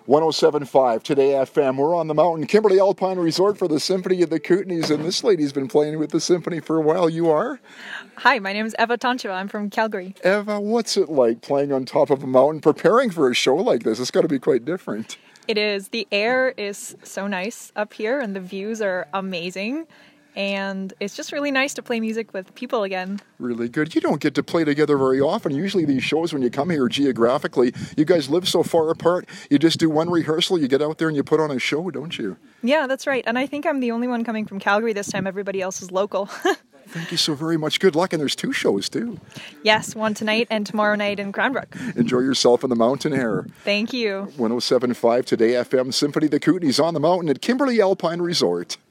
107.5 Today FM. We're on the mountain, Kimberley Alpine Resort for the Symphony of the Kootenays, and this lady's been playing with the symphony for a while. You are? Hi, my name is Eva Toncheva. I'm from Calgary. Eva, what's it like playing on top of a mountain, preparing for a show like this? It's got to be quite different. It is. The air is so nice up here, and the views are amazing. And it's just really nice to play music with people again. Really good. You don't get to play together very often. Usually these shows, when you come here geographically, you guys live so far apart, you just do one rehearsal, you get out there and you put on a show, don't you? Yeah, that's right. And I think I'm the only one coming from Calgary this time. Everybody else is local. Thank you so very much. Good luck. And there's 2 shows too. Yes, one tonight and tomorrow night in Cranbrook. Enjoy yourself in the mountain air. Thank you. 107.5 Today FM, Symphony of the Kootenays on the mountain at Kimberley Alpine Resort.